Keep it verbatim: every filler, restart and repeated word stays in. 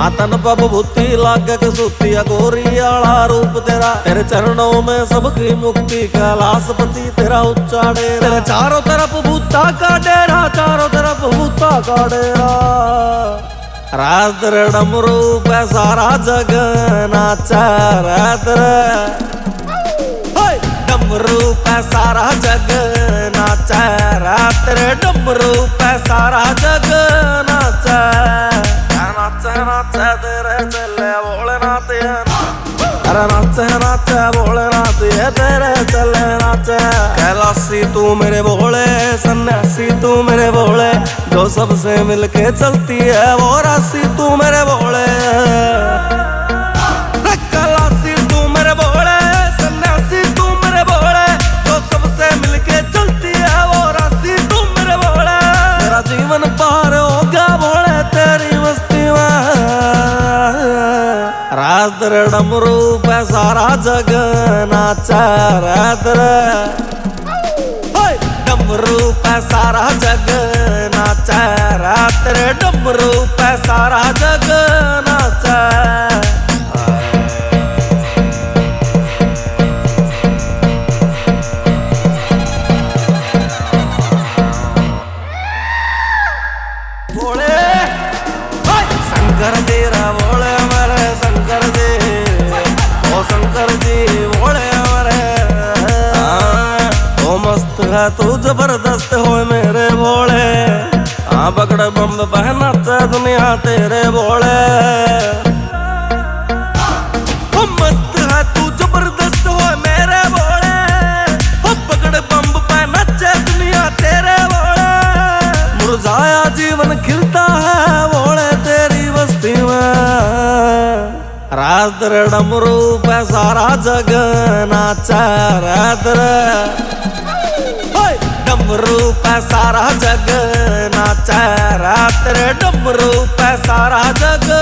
तन पब भूती लागे कसूती गोरी आला रूप तेरा, तेरे चरणों में सबकी मुक्ति कैलाशपति तेरा उच्चाड़े। तेरे चारों तरफ भूता का डेरा, चारों तरफ भूता का डेरा। रात रे डमरू पे सारा जग नाचा, रात रे डमरू पे सारा जग नाचा, रात रे डमरू पे सारा जग नाचा। नाचे नाचे तेरे चले भोलेनाथ, अरे नाचे नाचे भोलेनाथ ये तेरे चले नाचे। कैलाशी तू मेरे भोले, सन्यासी तू मेरे भोले, जो सबसे मिलके चलती है वो राशि तू मेरे भोले। कैलाशी तू मेरे भोले, सन्यासी तू मेरे भोले, जो सबसे मिलके चलती है वो राशि तू मेरे भोले। मेरा जीवन पार होगा भोले तेरी मस्ती में। रात रे डमरू पे सारा जग नाचा, रात रे डमरू पे सारा जग नाचा, रात रे डमरू पे सारा जग नाचा। भोले शंकर जी रा भोले मरे शंकर जी, ओ शंकर जी भोले मरे। ओ मस्त है तू जबरदस्त हो मेरे भोले, हाँ पकड़ बम पहना दुनिया तेरे भोले। ओ मस्त है तू जबरदस्त हो मेरे भोले, ओ पकड़ बम पहना दुनिया तेरे भोले। मुरझाया जीवन खिलता है भोले तेरी बस्ती में। रात रे डमरू पे सारा जग नाचा, रात रे डमरू पे सारा जग नाचा, रात रे डमरू पे सारा जग